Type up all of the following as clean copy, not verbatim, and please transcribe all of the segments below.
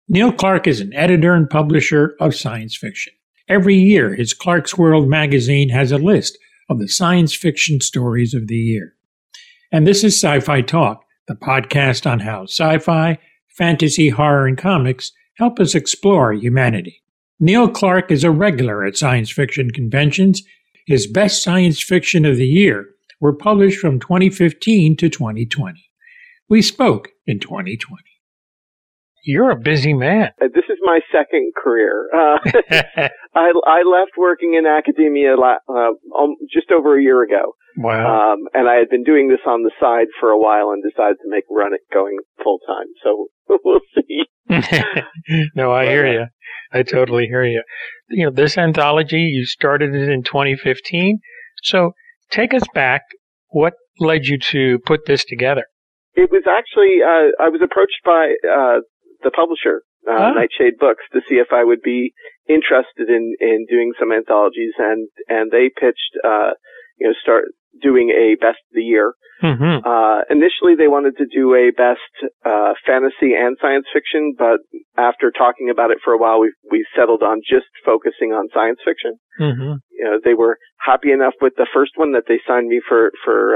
Neil Clarke is an editor and publisher of science fiction. Every year, his Clarkesworld magazine has a list of the science fiction stories of the year. And this is Sci-Fi Talk, the podcast on how sci-fi, fantasy, horror, and comics help us explore humanity. Neil Clarke is a regular at science fiction conventions. His best science fiction of the year were published from 2015 to 2020. We spoke in 2020. You're a busy man. This is my second career. I left working in academia just over a year ago. Wow. And I had been doing this on the side for a while and decided to run it going full time. So we'll see. No, I hear you. I totally hear you. You know, this anthology, you started it in 2015. So take us back. What led you to put this together? It was actually, I was approached by the publisher, Nightshade Books, to see if I would be interested in doing some anthologies, and they pitched, start doing a best of the year. Mm-hmm. Initially, they wanted to do a best fantasy and science fiction, but after talking about it for a while, we settled on just focusing on science fiction. Mm-hmm. You know, they were happy enough with the first one that they signed me for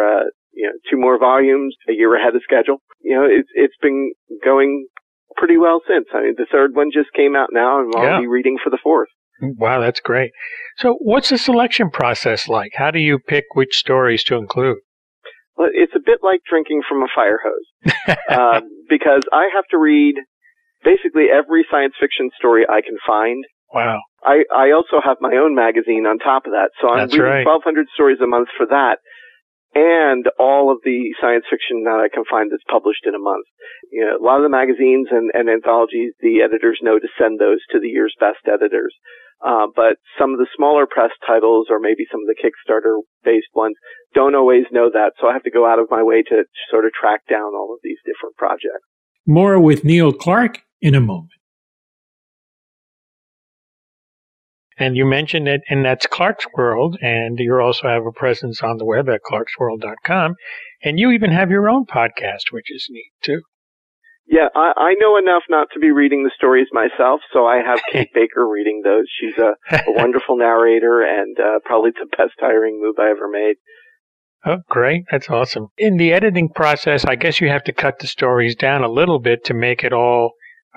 2 more volumes, a year ahead of schedule. You know, it's been going pretty well since. I mean, the third one just came out now, and I'll be reading for the fourth. Wow, that's great. So what's the selection process like? How do you pick which stories to include? Well, it's a bit like drinking from a fire hose, because I have to read basically every science fiction story I can find. Wow. I also have my own magazine on top of that, so I'm reading 1,200 stories a month for that, and all of the science fiction that I can find that's published in a month. You know, a lot of the magazines and anthologies, the editors know to send those to the year's best editors. But some of the smaller press titles, or maybe some of the Kickstarter-based ones, don't always know that, so I have to go out of my way to sort of track down all of these different projects. More with Neil Clarke in a moment. And you mentioned it, and that's Clarkesworld, and you also have a presence on the web at clarkesworld.com, and you even have your own podcast, which is neat, too. Yeah, I know enough not to be reading the stories myself, so I have Kate Baker reading those. She's a wonderful narrator and probably the best hiring move I ever made. Oh, great. That's awesome. In the editing process, I guess you have to cut the stories down a little bit to make it all,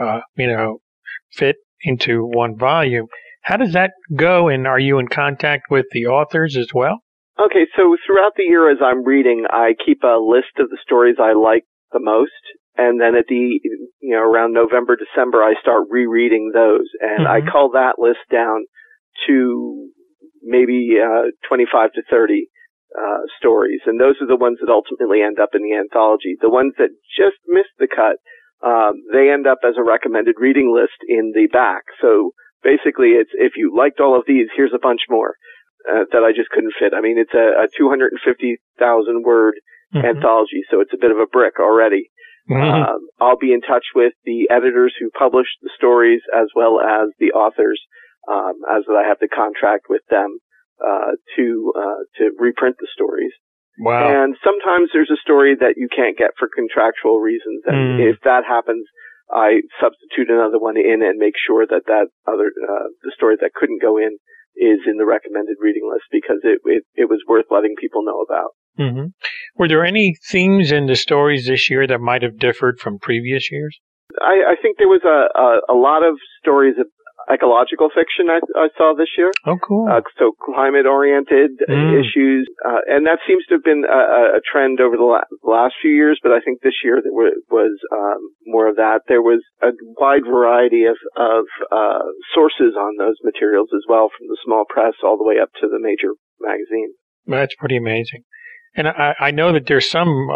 fit into one volume. How does that go, and are you in contact with the authors as well? Okay, so throughout the year as I'm reading, I keep a list of the stories I like the most, and then at around November, December, I start rereading those, and I cull that list down to maybe 25 to 30 stories, and those are the ones that ultimately end up in the anthology. The ones that just missed the cut, they end up as a recommended reading list in the back, so basically, it's if you liked all of these, here's a bunch more that I just couldn't fit. I mean, it's a 250,000 word anthology, so it's a bit of a brick already. I'll be in touch with the editors who published the stories as well as the authors, as I have the contract with them to reprint the stories. Wow! And sometimes there's a story that you can't get for contractual reasons, and if that happens, I substitute another one in and make sure that other the story that couldn't go in is in the recommended reading list, because it was worth letting people know about. Mm-hmm. Were there any themes in the stories this year that might have differed from previous years? I think there was a lot of stories of ecological fiction I saw this year. Oh, cool. So climate-oriented issues, and that seems to have been a trend over the last few years, but I think this year there was more of that. There was a wide variety of sources on those materials as well, from the small press all the way up to the major magazines. That's pretty amazing. And I know that there's some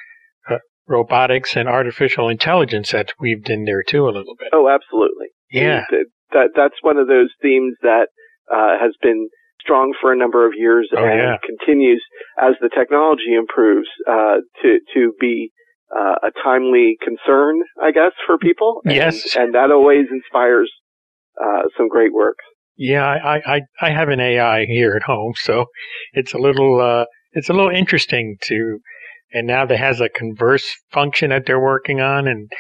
robotics and artificial intelligence that's weaved in there, too, a little bit. Oh, absolutely. Yeah. That's one of those themes that has been strong for a number of years continues as the technology improves to be a timely concern, I guess, for people. Yes. And that always inspires some great work. Yeah, I have an AI here at home, so it's a little interesting and now that has a converse function that they're working on, and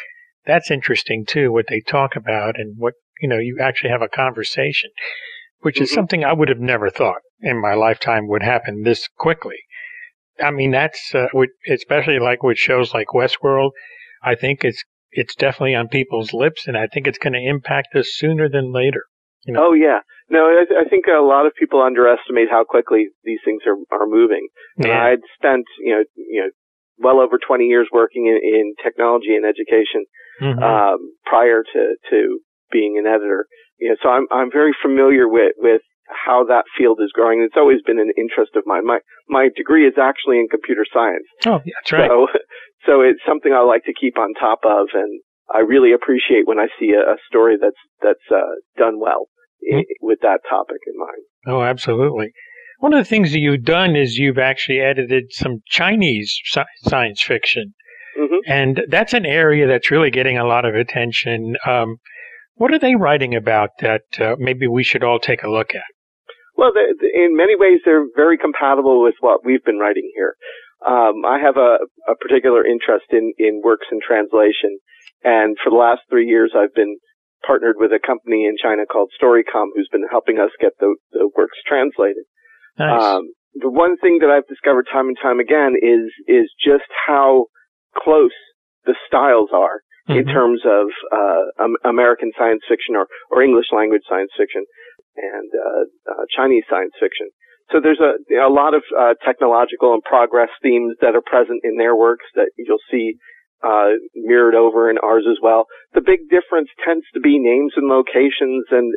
that's interesting too, what they talk about and what, you actually have a conversation, which is something I would have never thought in my lifetime would happen this quickly. I mean, that's, especially like with shows like Westworld, I think it's definitely on people's lips, and I think it's going to impact us sooner than later. Oh, yeah. No, I think a lot of people underestimate how quickly these things are moving. Yeah. I'd spent, well over 20 years working in technology and education, prior to being an editor. So I'm very familiar with how that field is growing. It's always been an interest of mine. My degree is actually in computer science. Oh, yeah, that's right. So it's something I like to keep on top of, and I really appreciate when I see a story that's done well with that topic in mind. Oh, absolutely. One of the things that you've done is you've actually edited some Chinese science fiction, and that's an area that's really getting a lot of attention. What are they writing about that maybe we should all take a look at? Well, in many ways, they're very compatible with what we've been writing here. I have a particular interest in works in translation, and for the last 3 years, I've been partnered with a company in China called Storycom, who's been helping us get the works translated. Nice. The one thing that I've discovered time and time again is just how close the styles are in terms of American science fiction or English language science fiction and Chinese science fiction. So there's a lot of technological and progress themes that are present in their works that you'll see mirrored over in ours as well. The big difference tends to be names and locations, and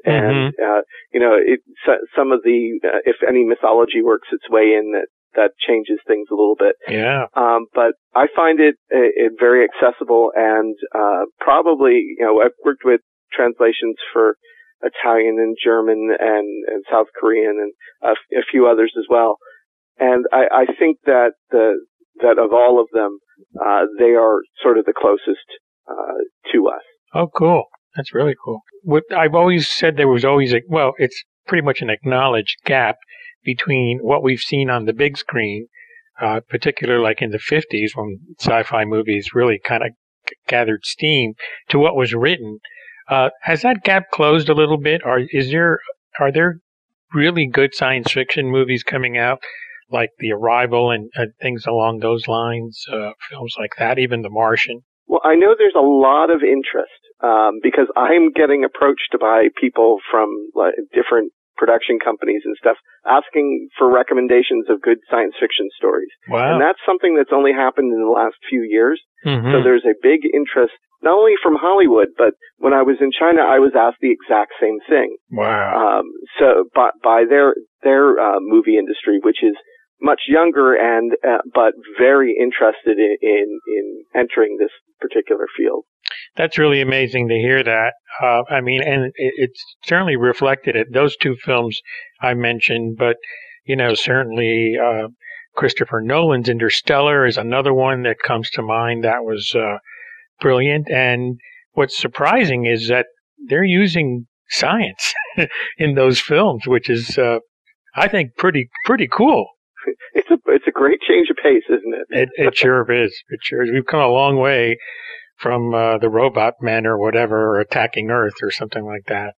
some of the if any mythology works its way in, that changes things a little bit. Yeah. But I find it very accessible, and probably I've worked with translations for Italian and German and South Korean and a few others as well. And I think that that of all of them, they are sort of the closest to us. Oh, cool. That's really cool. What I've always said, there was always it's pretty much an acknowledged gap between what we've seen on the big screen, particularly like in the 50s when sci-fi movies really kind of gathered steam, to what was written. Has that gap closed a little bit, or are there really good science fiction movies coming out, like The Arrival and things along those lines, films like that, even The Martian? Well, I know there's a lot of interest because I'm getting approached by people from different production companies and stuff asking for recommendations of good science fiction stories. Wow. And that's something that's only happened in the last few years. So there's a big interest, not only from Hollywood, but when I was in China, I was asked the exact same thing. Wow. So by their movie industry, which is much younger and but very interested in entering this particular field. That's really amazing to hear that. I mean, and it's certainly reflected at those two films I mentioned, but certainly Christopher Nolan's Interstellar is another one that comes to mind. That was brilliant. And what's surprising is that they're using science in those films, which is, I think, pretty cool. It's a great change of pace, isn't it? It sure is. It sure is. We've come a long way from the Robot Men or whatever attacking Earth or something like that.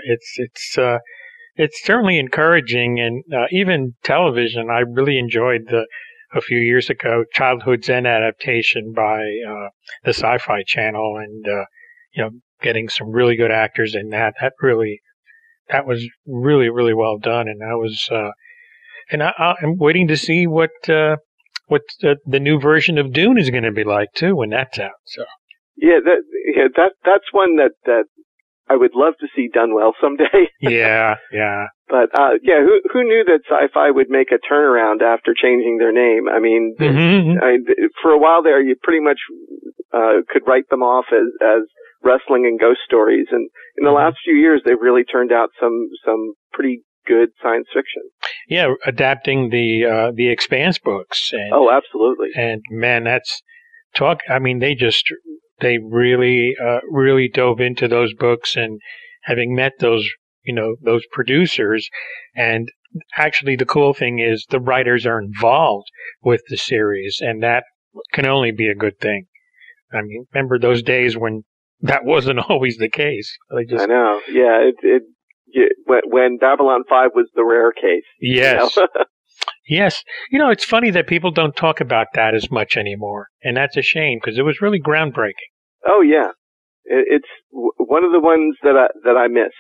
It's certainly encouraging, and even television. I really enjoyed a few years ago Childhood Zen adaptation by the Sci-Fi Channel, and getting some really good actors in that. That was really, really well done, and I was. And I'm waiting to see what the new version of Dune is going to be like too when that's out. So that's one that I would love to see done well someday. Yeah. But who knew that sci-fi would make a turnaround after changing their name? I mean, for a while there, you pretty much could write them off as wrestling and ghost stories, and in the last few years, they've really turned out some pretty good science fiction. Yeah, adapting the Expanse books. Oh, absolutely. And man, that's talk. I mean, they really dove into those books, and having met those producers, and actually the cool thing is the writers are involved with the series, and that can only be a good thing. I mean, remember those days when that wasn't always the case. I know. Yeah. When Babylon 5 was the rare case. Yes. You know? Yes. It's funny that people don't talk about that as much anymore. And that's a shame because it was really groundbreaking. Oh, yeah. It's one of the ones that I miss.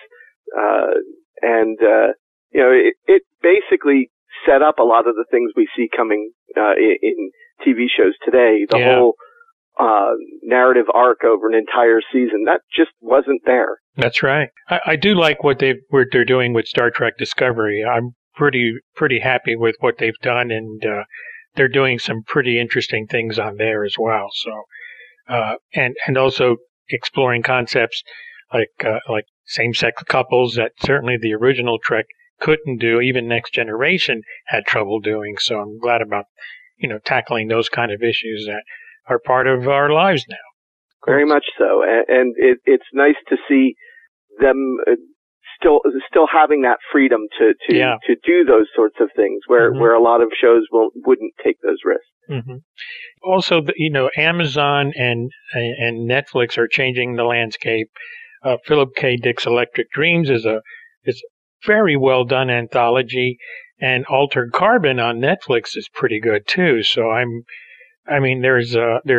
It basically set up a lot of the things we see coming in TV shows today. The whole narrative arc over an entire season, that just wasn't there. That's right. I do like what they're doing with Star Trek Discovery. I'm pretty happy with what they've done, and they're doing some pretty interesting things on there as well. So, and also exploring concepts like same-sex couples that certainly the original Trek couldn't do. Even Next Generation had trouble doing. So I'm glad about tackling those kind of issues that are part of our lives now. Very much so, and it's nice to see them still having that freedom to do those sorts of things where a lot of shows wouldn't take those risks. Mm-hmm. Also, Amazon and Netflix are changing the landscape. Philip K. Dick's Electric Dreams is a very well done anthology, and Altered Carbon on Netflix is pretty good too. So there's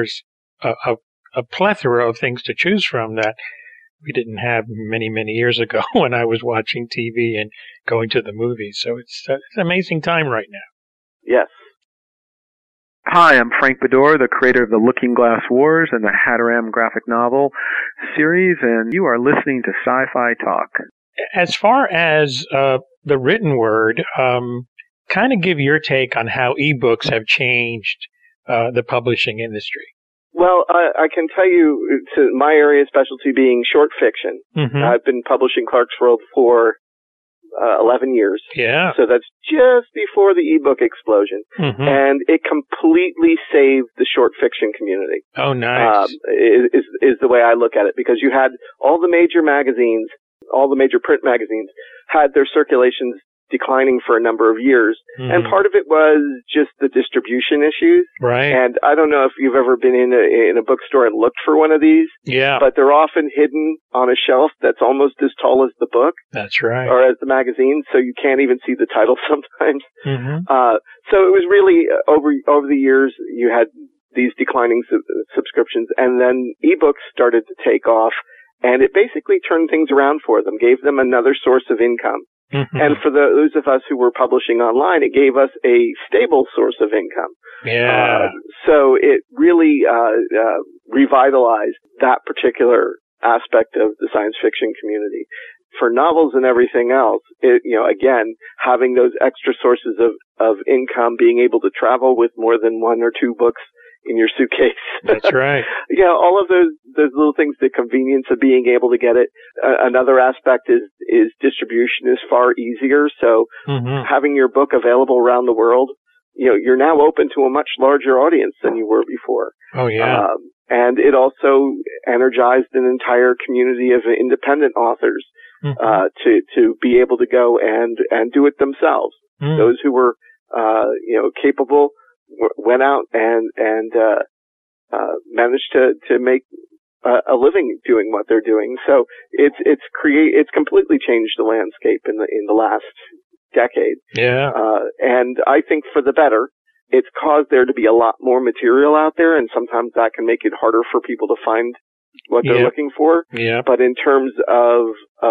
a plethora of things to choose from that we didn't have many, many years ago when I was watching TV and going to the movies. So it's an amazing time right now. Yes. Hi, I'm Frank Bador, the creator of the Looking Glass Wars and the Hadoram graphic novel series, and you are listening to Sci-Fi Talk. As far as the written word, kind of give your take on how ebooks have changed the publishing industry. Well, I can tell you, my area of specialty being short fiction. Mm-hmm. I've been publishing Clarkesworld for 11 years. Yeah. So that's just before the ebook explosion. Mm-hmm. And it completely saved the short fiction community. Oh, nice. Is the way I look at it, because you had all the major magazines, all the major print magazines had their circulations declining for a number of years. Mm-hmm. And part of it was just the distribution issues. Right. And I don't know if you've ever been in a bookstore and looked for one of these. Yeah. But they're often hidden on a shelf that's almost as tall as the book. That's right. Or as the magazine, so you can't even see the title sometimes. Mm-hmm. So it was really, over the years, you had these declining subscriptions, and then ebooks started to take off, and it basically turned things around for them, gave them another source of income. Mm-hmm. And for those of us who were publishing online, it gave us a stable source of income. Yeah. So it really revitalized that particular aspect of the science fiction community. For novels and everything else, again, having those extra sources of income, being able to travel with more than one or two books in your suitcase. That's right. Yeah, all of those little things, the convenience of being able to get it. Another aspect is distribution is far easier. So having your book available around the world, you're now open to a much larger audience than you were before. Oh, yeah. And it also energized an entire community of independent authors to be able to go and do it themselves. Those who were capable went out and managed to make a living doing what they're doing. So it's completely changed the landscape in the last decade. Yeah. And I think for the better. It's caused there to be a lot more material out there, and sometimes that can make it harder for people to find what they're looking for. Yeah. But in terms of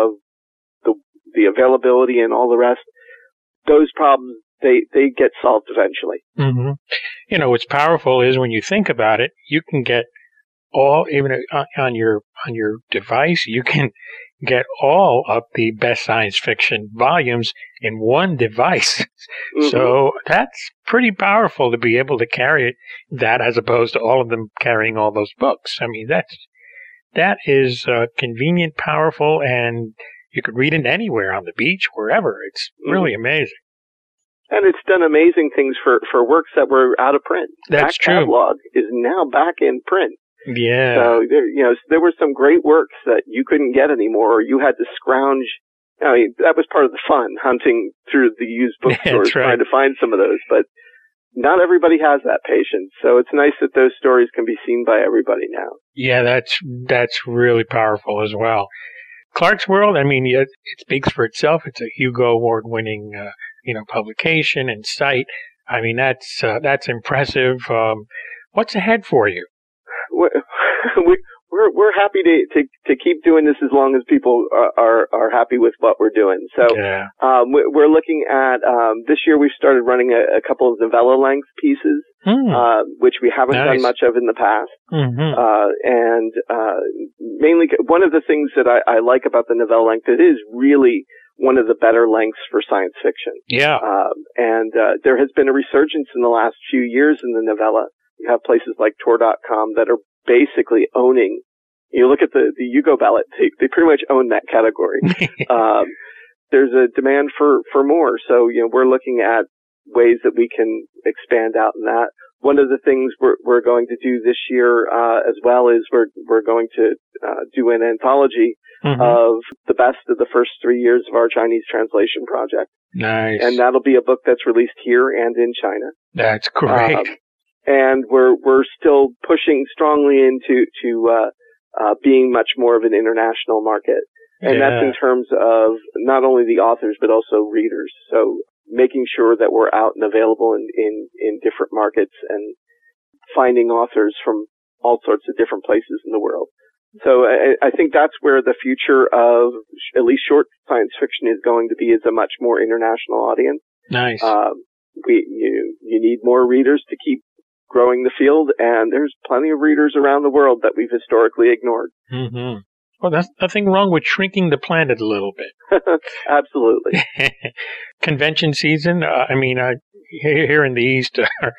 the availability and all the rest, those problems they get solved eventually. Mm-hmm. What's powerful is when you think about it, you can get all, even on your device, you can get all of the best science fiction volumes in one device. Mm-hmm. So that's pretty powerful to be able to carry that as opposed to all of them carrying all those books. I mean, that is convenient, powerful, and you could read it anywhere, on the beach, wherever. It's really amazing. And it's done amazing things for works that were out of print. That's true. That catalog is now back in print. Yeah. So there were some great works that you couldn't get anymore, or you had to scrounge. I mean, that was part of the fun, hunting through the used bookstores, trying to find some of those. But not everybody has that patience. So it's nice that those stories can be seen by everybody now. Yeah, that's really powerful as well. Clarkesworld, I mean, it speaks for itself. It's a Hugo Award-winning, publication and site. I mean, that's impressive. What's ahead for you? We're happy to keep doing this as long as people are happy with what we're doing. So yeah. We're looking at this year. We've started running a couple of novella length pieces, which we haven't done much of in the past. Mm-hmm. And mainly one of the things that I like about the novella length, it is really one of the better lengths for science fiction. Yeah. And there has been a resurgence in the last few years in the novella. You have places like Tor.com that are basically owning. You look at the Hugo ballot; they pretty much own that category. There's a demand for more, so we're looking at ways that we can expand out in that. One of the things we're going to do this year as well is we're going to do an anthology of the best of the first 3 years of our Chinese translation project. Nice, and that'll be a book that's released here and in China. That's great. And we're still pushing strongly into being much more of an international market. And that's in terms of not only the authors, but also readers. So making sure that we're out and available in different markets and finding authors from all sorts of different places in the world. So I think that's where the future of at least short science fiction is going to be, is a much more international audience. Nice. You need more readers to keep growing the field, and there's plenty of readers around the world that we've historically ignored. Mm-hmm. Well, that's nothing wrong with shrinking the planet a little bit. Absolutely. Convention season. Here in the East,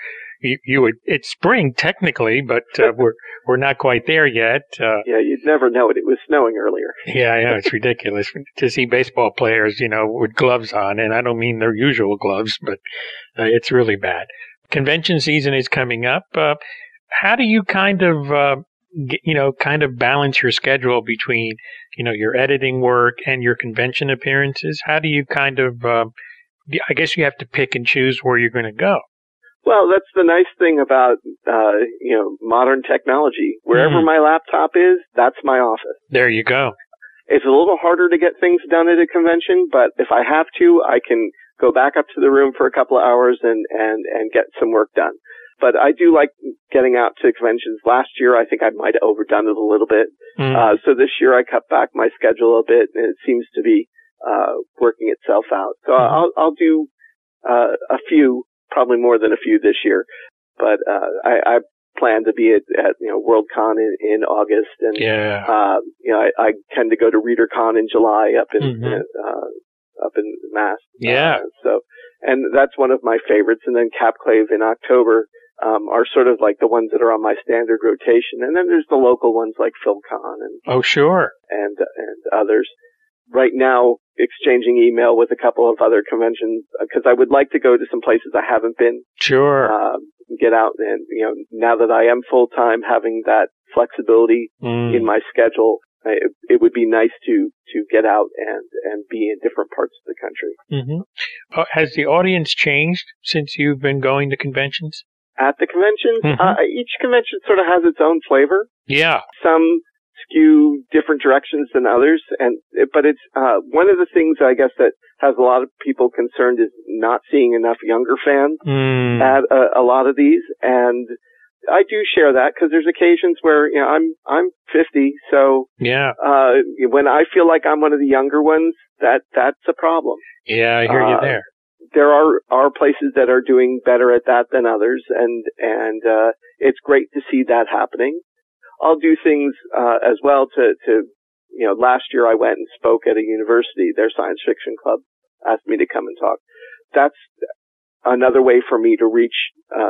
it's spring technically, but we're not quite there yet. Yeah, you'd never know it. It was snowing earlier. Yeah, it's ridiculous to see baseball players, with gloves on, and I don't mean their usual gloves, but it's really bad. Convention season is coming up. How do you kind of balance your schedule between, your editing work and your convention appearances? How do you kind of, I guess you have to pick and choose where you're going to go. Well, that's the nice thing about, modern technology. Wherever my laptop is, that's my office. There you go. It's a little harder to get things done at a convention, but if I have to, I can go back up to the room for a couple of hours and get some work done. But I do like getting out to conventions. Last year, I think I might have overdone it a little bit. So this year I cut back my schedule a bit, and it seems to be working itself out. So I'll do a few, probably more than a few this year. But I plan to be at WorldCon in August, and I tend to go to ReaderCon in July up in Mass. Yeah. And that's one of my favorites. And then Capclave in October are sort of like the ones that are on my standard rotation. And then there's the local ones like PhilCon and sure, and others. Right now, exchanging email with a couple of other conventions because I would like to go to some places I haven't been. Sure. Get out and now that I am full time, having that flexibility in my schedule. It would be nice to get out and be in different parts of the country. Mm-hmm. Has the audience changed since you've been going to conventions? At the conventions, each convention sort of has its own flavor. Yeah. Some skew different directions than others, but it's one of the things I guess that has a lot of people concerned is not seeing enough younger fans at a lot of these, and I do share that because there's occasions where I'm 50, so when I feel like I'm one of the younger ones, that's a problem. Yeah, I hear you there. There are places that are doing better at that than others, and it's great to see that happening. I'll do things as well to last year I went and spoke at a university. Their science fiction club asked me to come and talk. That's another way for me to reach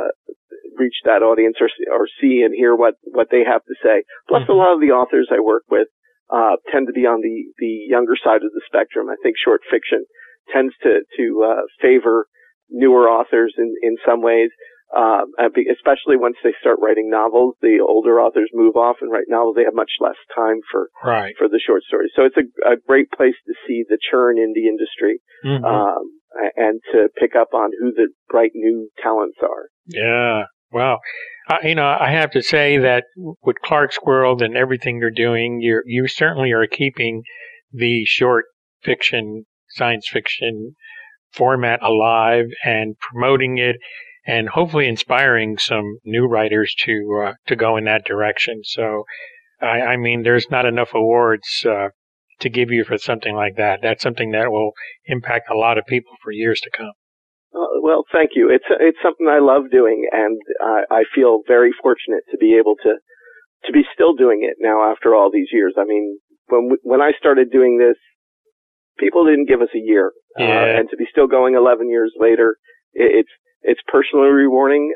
that audience or see and hear what they have to say. Plus, a lot of the authors I work with tend to be on the younger side of the spectrum. I think short fiction tends to favor newer authors in some ways, especially once they start writing novels. The older authors move off and write novels. They have much less time for the short stories. So it's a great place to see the churn in the industry. and to pick up on who the bright new talents are. Yeah. Wow. I have to say that with Clarkesworld and everything you're doing, you certainly are keeping the short fiction, science fiction format alive and promoting it, and hopefully inspiring some new writers to go in that direction. So, I mean, there's not enough awards to give you for something like that. That's something that will impact a lot of people for years to come. Well, thank you. It's something I love doing, and I feel very fortunate to be able to be still doing it now after all these years. I mean, when I started doing this, people didn't give us a year, and to be still going 11 years later, it's personally rewarding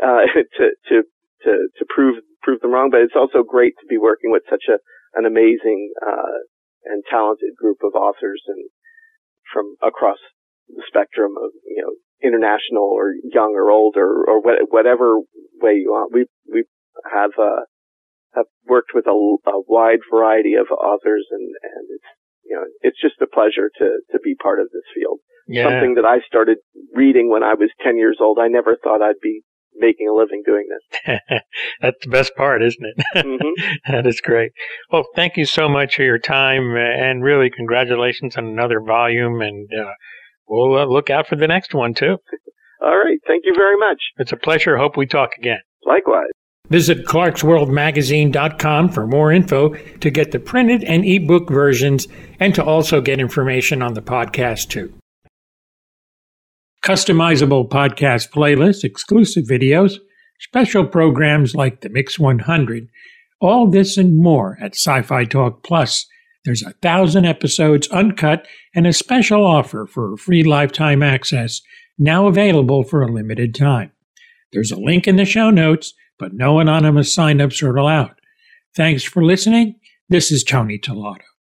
to prove them wrong. But it's also great to be working with such an amazing and talented group of authors and from across the spectrum of international or young or old or whatever way you want. We have worked with a wide variety of authors, and it's just a pleasure to be part of this field. Yeah. Something that I started reading when I was 10 years old. I never thought I'd be making a living doing this. That's the best part, isn't it? Mm-hmm. That is great. Well, thank you so much for your time, and really congratulations on another volume, and we'll look out for the next one, too. All right. Thank you very much. It's a pleasure. Hope we talk again. Likewise. Visit clarksworldmagazine.com for more info to get the printed and ebook versions and to also get information on the podcast, too. Customizable podcast playlists, exclusive videos, special programs like the Mix 100, all this and more at Sci-Fi Talk Plus. There's 1,000 episodes uncut and a special offer for free lifetime access, now available for a limited time. There's a link in the show notes, but no anonymous sign-ups are allowed. Thanks for listening. This is Tony Tellado.